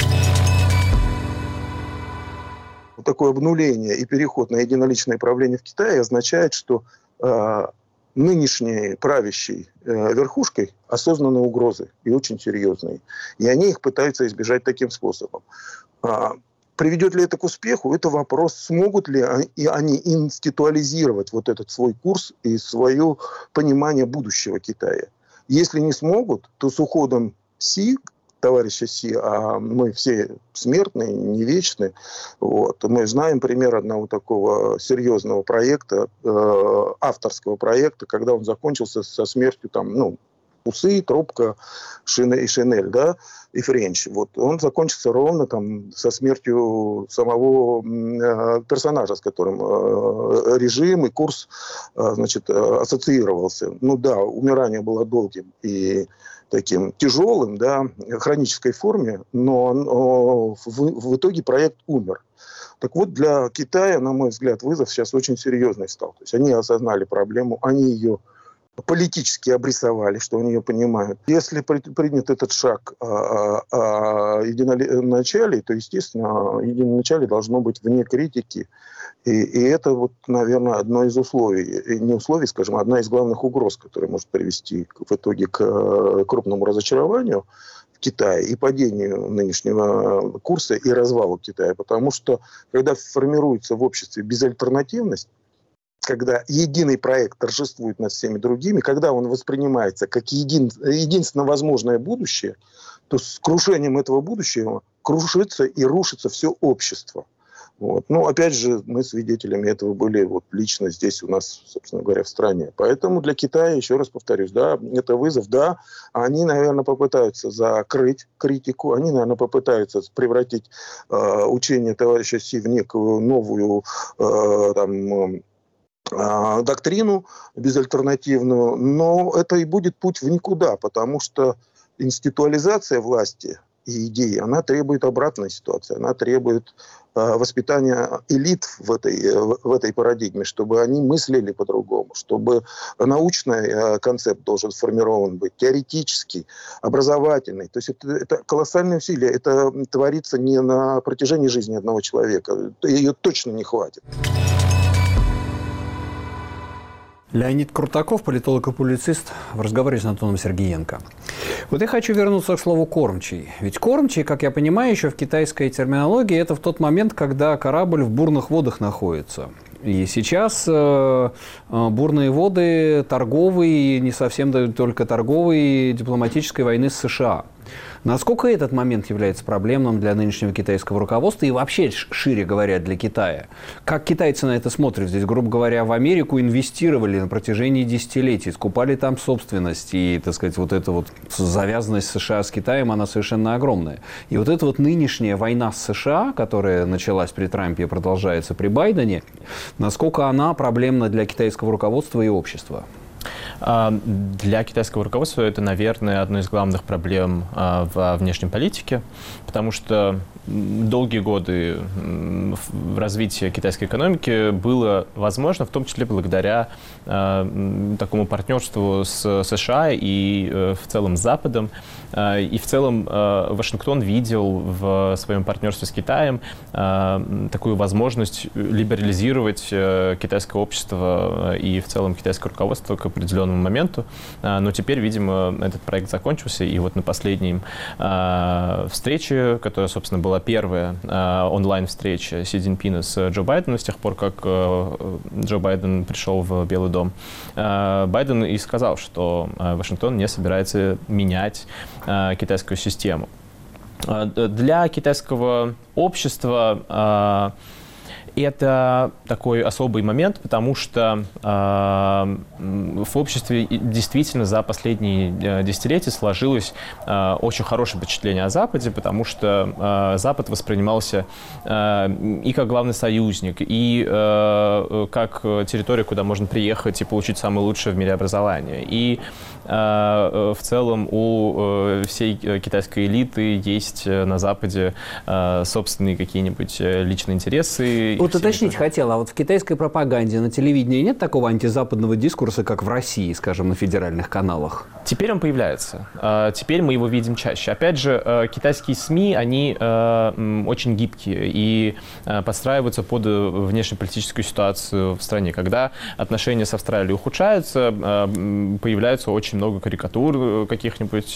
Speaker 5: Такое обнуление и переход на единоличное правление в Китае означает, что нынешней правящей верхушкой осознанные угрозы и очень серьезные. И они их пытаются избежать таким способом. Приведет ли это к успеху? Это вопрос, смогут ли они институализировать вот этот свой курс и свое понимание будущего Китая. Если не смогут, то с уходом Си, товарища Си, а мы все смертные, не вечны. Вот. Мы знаем пример одного такого серьезного проекта, авторского проекта, когда он закончился со смертью Усы, Трубка, Шинель, да, и Френч. Вот. Он закончился ровно со смертью самого персонажа, с которым режим и курс ассоциировался. Умирание было долгим и таким тяжелым, да, хронической форме, но в итоге проект умер. Так вот, для Китая, на мой взгляд, вызов сейчас очень серьезный стал. То есть они осознали проблему, они ее политически обрисовали, что они ее понимают. Если принят этот шаг о единоначалии, то, естественно, единоначалие должно быть вне критики. И это, наверное, одно из условий, не условий, скажем, одна из главных угроз, которая может привести в итоге к крупному разочарованию в Китае и падению нынешнего курса и развалу Китая. Потому что, когда формируется в обществе безальтернативность, когда единый проект торжествует над всеми другими, когда он воспринимается как единственно возможное будущее, то с крушением этого будущего крушится и рушится все общество. Вот. Но, опять же, мы свидетелями этого были вот лично здесь у нас, собственно говоря, в стране. Поэтому для Китая, еще раз повторюсь, да, это вызов, да, они, наверное, попытаются закрыть критику, они, наверное, попытаются превратить учение товарища Си в некую новую доктрину безальтернативную, но это и будет путь в никуда, потому что институализация власти и идеи, она требует обратной ситуации, она требует воспитания элит в этой парадигме, чтобы они мыслили по-другому, чтобы научный концепт должен сформирован быть, теоретический, образовательный. То есть это колоссальные усилия, это творится не на протяжении жизни одного человека, ее точно не хватит.
Speaker 1: Леонид Крутаков, политолог и публицист, в разговоре с Антоном Сергеенко. Вот я хочу вернуться к слову «кормчий». Ведь кормчий, как я понимаю, еще в китайской терминологии, это в тот момент, когда корабль в бурных водах находится. И сейчас бурные воды торговые, не совсем только торговые, дипломатической войны с США. Насколько этот момент является проблемным для нынешнего китайского руководства и вообще, шире говоря, для Китая? Как китайцы на это смотрят? Здесь, грубо говоря, в Америку инвестировали на протяжении десятилетий, скупали там собственность. И, так сказать, вот эта вот завязанность США с Китаем, она совершенно огромная. И вот эта вот нынешняя война с США, которая началась при Трампе и продолжается при Байдене, насколько она проблемна для китайского руководства и общества?
Speaker 3: Для китайского руководства это, наверное, одна из главных проблем во внешней политике, потому что долгие годы развития китайской экономики было возможно, в том числе благодаря такому партнерству с США и в целом с Западом. И в целом Вашингтон видел в своем партнерстве с Китаем такую возможность либерализировать китайское общество и в целом китайское руководство к определенному моменту. Но теперь, видимо, этот проект закончился. И вот на последней встрече, которая, собственно, была первая онлайн-встреча Си Цзиньпина с Джо Байденом с тех пор, как Джо Байден пришел в Белый дом, Байден и сказал, что Вашингтон не собирается менять китайскую систему. Для китайского общества это такой особый момент, потому что в обществе действительно за последние десятилетия сложилось очень хорошее впечатление о Западе, потому что Запад воспринимался и как главный союзник, и как территория, куда можно приехать и получить самое лучшее в мире образование. И в целом у всей китайской элиты есть на Западе собственные какие-нибудь личные интересы.
Speaker 1: Вот уточнить хотела, а вот в китайской пропаганде на телевидении нет такого антизападного дискурса, как в России, скажем, на федеральных каналах?
Speaker 3: Теперь он появляется. Теперь мы его видим чаще. Опять же, китайские СМИ, они очень гибкие и подстраиваются под внешнеполитическую ситуацию в стране. Когда отношения с Австралией ухудшаются, появляется очень много карикатур каких-нибудь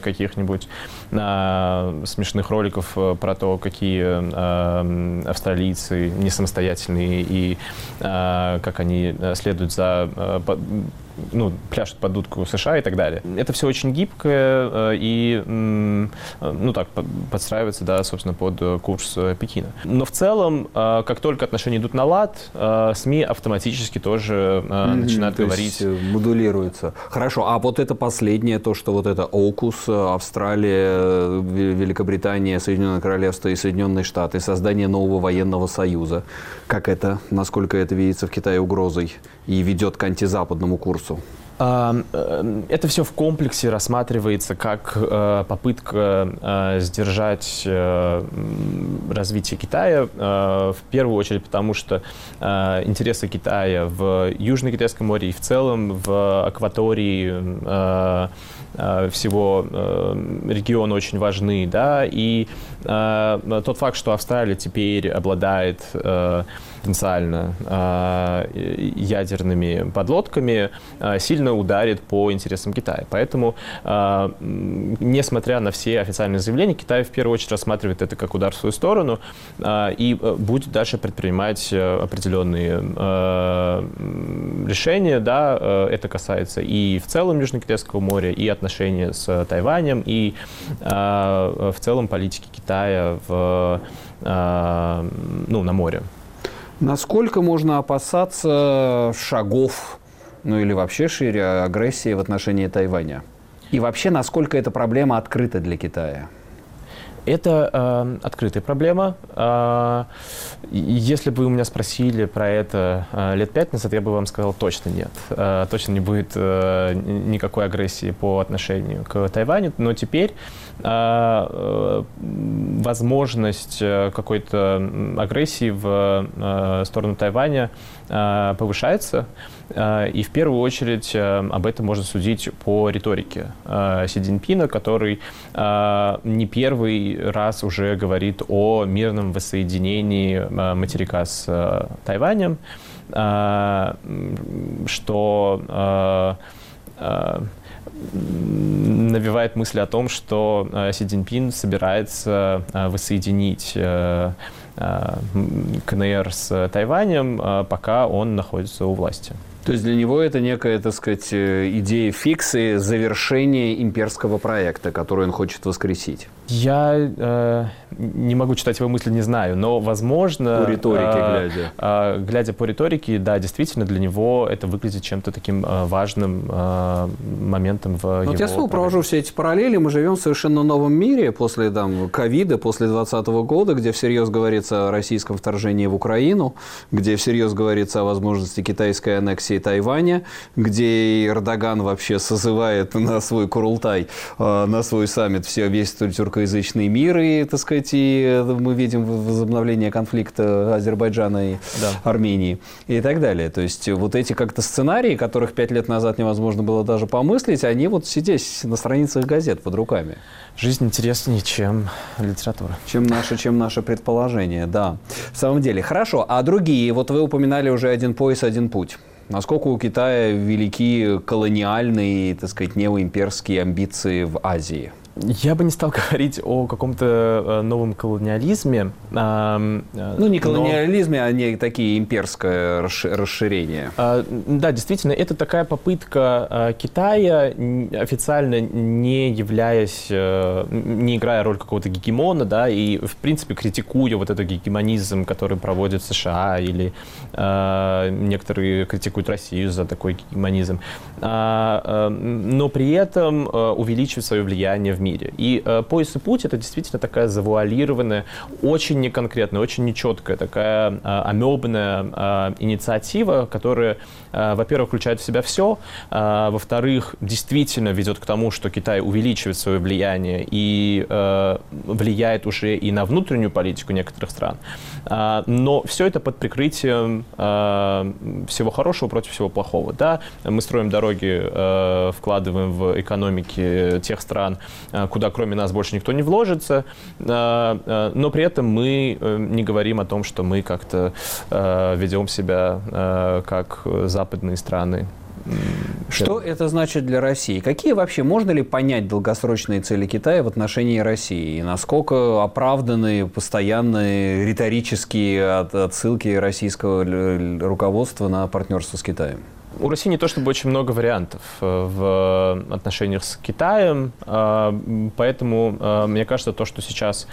Speaker 3: смешных роликов про то, какие австралийцы не самостоятельные и как они следуют за... пляшут под дудку США и так далее. Это все очень гибкое и, подстраивается, да, собственно, под курс Пекина. Но в целом, как только отношения идут на лад, СМИ автоматически тоже начинают говорить...
Speaker 1: модулируются. Хорошо, а вот это последнее, то, что вот это AUKUS, Австралия, Великобритания, Соединенное Королевство и Соединенные Штаты, создание нового военного союза, как это, насколько это видится в Китае угрозой и ведет к антизападному курсу?
Speaker 3: Это все в комплексе рассматривается как попытка сдержать развитие Китая, в первую очередь потому, что интересы Китая в Южно-Китайском море и в целом в акватории всего региона очень важны, да, и тот факт, что Австралия теперь обладает потенциально ядерными подлодками, сильно сильно ударит по интересам Китая. Поэтому, несмотря на все официальные заявления, Китай в первую очередь рассматривает это как удар в свою сторону и будет дальше предпринимать определенные решения. Да, это касается и в целом Южно-Китайского моря, и отношения с Тайванем, и в целом политики Китая на море.
Speaker 1: Насколько можно опасаться шагов, или вообще шире, агрессии в отношении Тайваня? И вообще, насколько эта проблема открыта для Китая?
Speaker 3: Это открытая проблема. Если бы вы меня спросили про это лет 5 назад, я бы вам сказал, точно нет. Точно не будет никакой агрессии по отношению к Тайваню. Но теперь возможность какой-то агрессии в сторону Тайваня повышается. И в первую очередь об этом можно судить по риторике Си Цзиньпина, который не первый раз уже говорит о мирном воссоединении материка с Тайванем, что навевает мысли о том, что Си Цзиньпин собирается воссоединить КНР с Тайванем, пока он находится у власти.
Speaker 1: То есть для него это некая, так сказать, идея фикции, завершения имперского проекта, который он хочет воскресить.
Speaker 3: Я не могу читать его мысли, не знаю, но, возможно...
Speaker 1: По риторике
Speaker 3: глядя по риторике, да, действительно, для него это выглядит чем-то таким важным моментом в его...
Speaker 1: Вот я снова провожу все эти параллели. Мы живем в совершенно новом мире после ковида, после 2020 года, где всерьез говорится о российском вторжении в Украину, где всерьез говорится о возможности китайской аннексии Тайваня, где Эрдоган вообще созывает на свой Курултай, на свой саммит весь тюркоязычный мир, и, так сказать, и мы видим возобновление конфликта Азербайджана и Армении и так далее. То есть вот эти как-то сценарии, которых 5 лет назад невозможно было даже помыслить, они вот здесь на страницах газет под руками.
Speaker 3: Жизнь интереснее, чем литература.
Speaker 1: Чем наше предположение, да. В самом деле. Хорошо. А другие? Вот вы упоминали уже «Один пояс, один путь». Насколько у Китая велики колониальные, так сказать, неоимперские амбиции в Азии?
Speaker 3: Я бы не стал говорить о каком-то новом колониализме.
Speaker 1: Не колониализме, а не такие имперское расширение.
Speaker 3: Да, действительно, это такая попытка Китая, официально не являясь, не играя роль какого-то гегемона, да, и, в принципе, критикуя вот этот гегемонизм, который проводит США, или некоторые критикуют Россию за такой гегемонизм, но при этом увеличивать свое влияние в мире. И «Пояс и путь» — это действительно такая завуалированная, очень неконкретная, очень нечеткая, такая амебная инициатива, которая, во-первых, включает в себя все, во-вторых, действительно ведет к тому, что Китай увеличивает свое влияние и влияет уже и на внутреннюю политику некоторых стран. Но все это под прикрытием всего хорошего против всего плохого. Да? Мы строим дороги, вкладываем в экономики тех стран, куда кроме нас больше никто не вложится, но при этом мы не говорим о том, что мы как-то ведем себя как западные страны.
Speaker 1: Что это значит для России? Какие вообще, можно ли понять долгосрочные цели Китая в отношении России? И насколько оправданы постоянные риторические отсылки российского руководства на партнерство с Китаем?
Speaker 3: У России не то чтобы очень много вариантов в отношениях с Китаем, поэтому мне кажется, то, что сейчас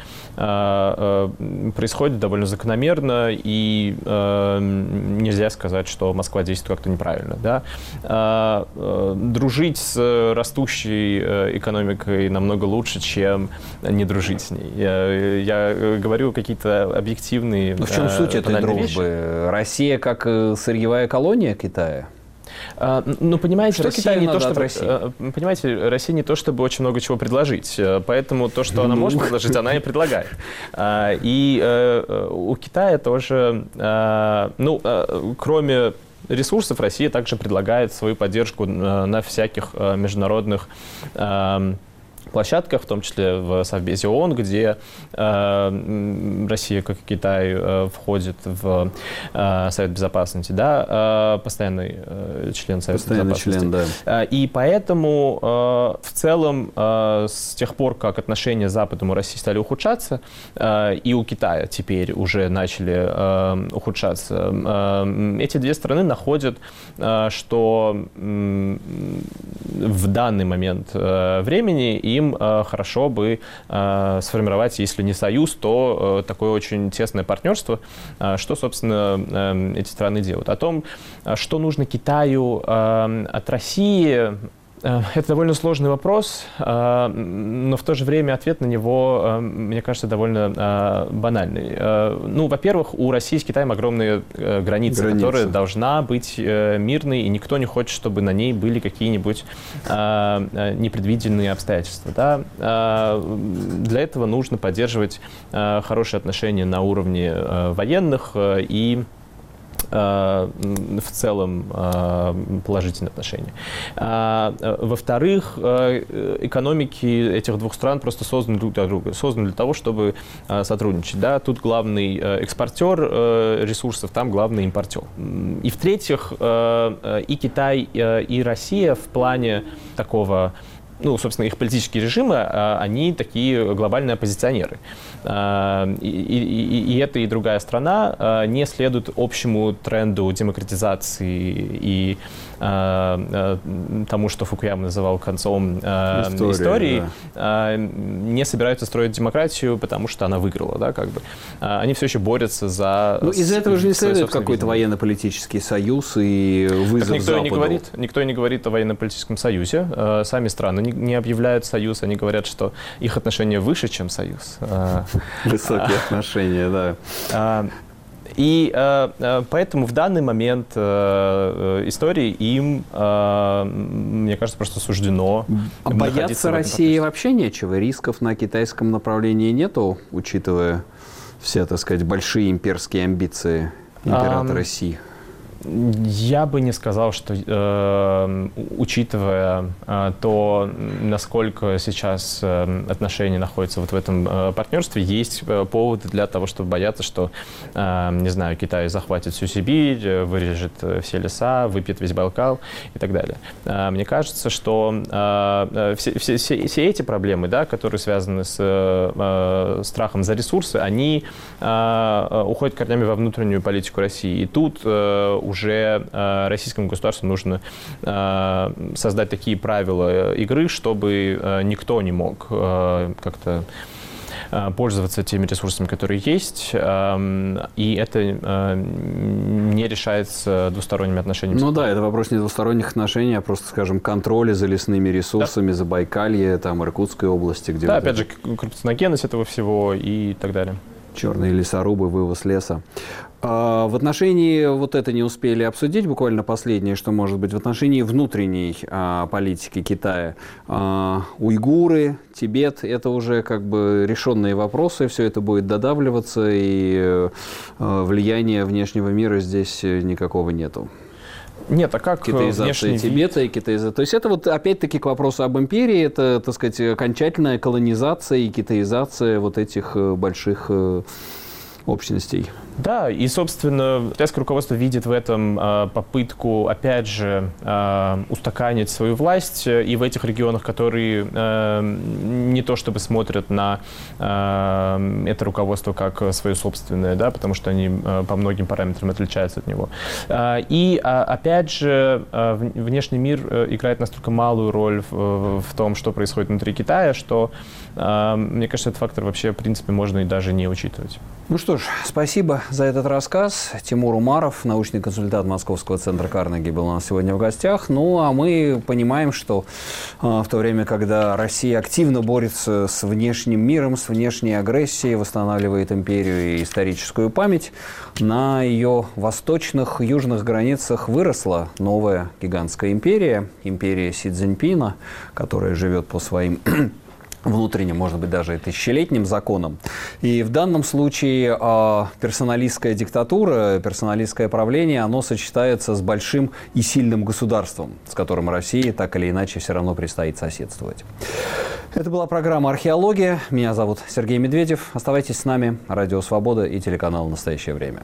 Speaker 3: происходит, довольно закономерно, и нельзя сказать, что Москва действует как-то неправильно. Да? Дружить с растущей экономикой намного лучше, чем не дружить с ней. Я говорю какие-то объективные.
Speaker 1: Но в чем суть этой дружбы?
Speaker 3: Вещи.
Speaker 1: Россия как сырьевая колония Китая?
Speaker 3: Ну, понимаете, Россия не то чтобы очень много чего предложить, поэтому то, что она может предложить, она и предлагает. И у Китая тоже, кроме ресурсов, Россия также предлагает свою поддержку на всяких международных площадках, в том числе в Совбезе ООН, где Россия, как и Китай, входит в Совет Безопасности, да, постоянный член Совета Безопасности. Член, да. И поэтому в целом с тех пор, как отношения с Западом и Россией стали ухудшаться, и у Китая теперь уже начали ухудшаться, эти две страны находят, что в данный момент времени им хорошо бы сформировать, если не союз, то такое очень тесное партнерство, что, собственно, эти страны делают. О том, что нужно Китаю от России, это довольно сложный вопрос, но в то же время ответ на него, мне кажется, довольно банальный. Ну, во-первых, у России с Китаем огромные границы, которая должна быть мирной, и никто не хочет, чтобы на ней были какие-нибудь непредвиденные обстоятельства. Да? Для этого нужно поддерживать хорошие отношения на уровне военных и в целом положительные отношения. Во-вторых, экономики этих двух стран просто созданы друг для друга, созданы для того, чтобы сотрудничать. Да? Тут главный экспортер ресурсов, там главный импортер. И в-третьих, и Китай, и Россия в плане такого, ну, собственно, их политические режимы, они такие глобальные оппозиционеры. И эта, и другая страна не следуют общему тренду демократизации и тому, что Фукуяма называл концом истории, да. Не собираются строить демократию, потому что она выиграла. Да, как бы. Они все еще борются за...
Speaker 1: Ну, из-за этого же не следует какой-то военно-политический союз и вызов Западу.
Speaker 3: Никто не говорит о военно-политическом союзе. Сами страны не объявляют союз, они говорят, что их отношения выше, чем союз.
Speaker 1: Высокие отношения, да.
Speaker 3: И поэтому в данный момент истории им, мне кажется, просто суждено
Speaker 1: бояться России вообще нечего. Рисков на китайском направлении нету, учитывая все, так сказать, большие имперские амбиции императора Си.
Speaker 3: Я бы не сказал, что, учитывая то, насколько сейчас отношения находятся вот в этом партнерстве, есть поводы для того, чтобы бояться, что, не знаю, Китай захватит всю Сибирь, вырежет все леса, выпьет весь Байкал и так далее. Мне кажется, что все эти проблемы, да, которые связаны с страхом за ресурсы, они уходят корнями во внутреннюю политику России. И тут уже российскому государству нужно создать такие правила игры, чтобы никто не мог как-то пользоваться теми ресурсами, которые есть, и это не решается двусторонними отношениями.
Speaker 1: Ну да, это вопрос не двусторонних отношений, а просто, скажем, контроля за лесными ресурсами, да. Забайкалье, там, Иркутской области. Где
Speaker 3: да, опять же, коррупционогенность этого всего и так далее.
Speaker 1: Черные лесорубы, вывоз леса. В отношении, вот это не успели обсудить, буквально последнее, что может быть, в отношении внутренней политики Китая. Уйгуры, Тибет, это уже как бы решенные вопросы, все это будет додавливаться, и влияния внешнего мира здесь никакого нету.
Speaker 3: Нет, а как
Speaker 1: китаизация Тибета и китаизация? То есть это вот опять-таки к вопросу об империи, это, так сказать, окончательная колонизация и китаизация вот этих больших общностей.
Speaker 3: Да, и, собственно, китайское руководство видит в этом попытку, опять же, устаканить свою власть и в этих регионах, которые не то чтобы смотрят на это руководство как свое собственное, да, потому что они по многим параметрам отличаются от него. И, опять же, внешний мир играет настолько малую роль в том, что происходит внутри Китая, что, мне кажется, этот фактор вообще, в принципе, можно и даже не учитывать.
Speaker 1: Ну что ж, спасибо за этот рассказ. Тимур Умаров, научный консультант Московского центра Карнеги, был у нас сегодня в гостях. Ну, а мы понимаем, что в то время, когда Россия активно борется с внешним миром, с внешней агрессией, восстанавливает империю и историческую память, на ее восточных, южных границах выросла новая гигантская империя, империя Си Цзиньпина, которая живет по своим внутренним, может быть, даже и тысячелетним законом. И в данном случае персоналистская диктатура, персоналистское правление, оно сочетается с большим и сильным государством, с которым России так или иначе все равно предстоит соседствовать. Это была программа «Археология». Меня зовут Сергей Медведев. Оставайтесь с нами. Радио «Свобода» и телеканал «Настоящее время».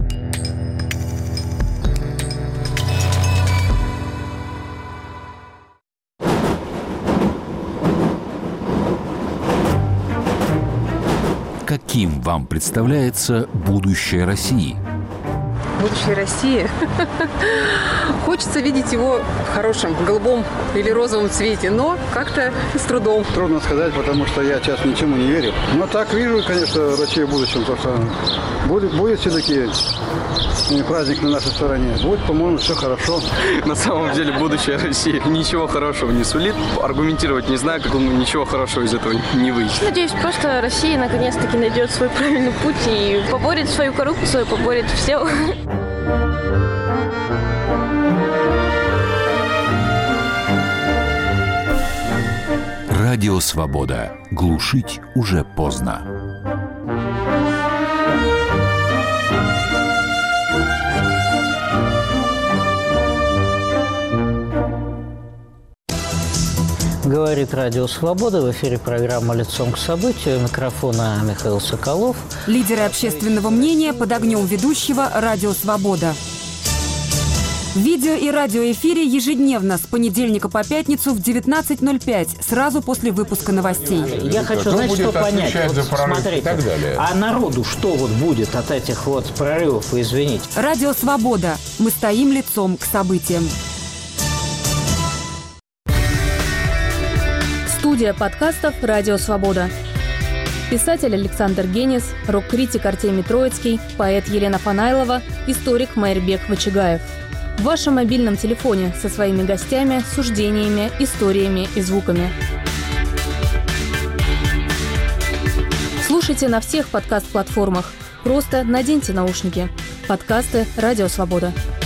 Speaker 6: Каким вам представляется будущее России?
Speaker 7: Будущее России? Хочется видеть его в хорошем, голубом или розовом цвете, но как-то с трудом.
Speaker 8: Трудно сказать, потому что я сейчас ничему не верю. Но так вижу, конечно, Россию в будущем, то что будет все-таки праздник на нашей стороне. Будет, по-моему, все хорошо.
Speaker 9: На самом деле будущее России ничего хорошего не сулит. Аргументировать не знаю, как ничего хорошего из этого не выйдет.
Speaker 10: Надеюсь, просто Россия наконец-таки найдет свой правильный путь и поборет свою коррупцию, поборет все.
Speaker 6: Радио «Свобода». Глушить уже поздно.
Speaker 11: Говорит Радио «Свобода». В эфире программа «Лицом к событию». У микрофона Михаил Соколов.
Speaker 12: Лидеры общественного мнения под огнем ведущего «Радио Свобода». В видео и радиоэфире ежедневно с понедельника по пятницу в 19:05, сразу после выпуска новостей.
Speaker 11: Я хочу, знаете, что понять. Вот, смотрите,
Speaker 13: и так далее.
Speaker 11: А народу что вот будет от этих вот прорывов, извините?
Speaker 12: Радио «Свобода». Мы стоим лицом к событиям.
Speaker 10: Студия подкастов «Радио Свобода». Писатель Александр Генис, рок-критик Артемий Троицкий, поэт Елена Фанайлова, историк Майрбек Вачигаев. В вашем мобильном телефоне со своими гостями, суждениями, историями и звуками. Слушайте на всех подкаст-платформах. Просто наденьте наушники. Подкасты «Радио Свобода».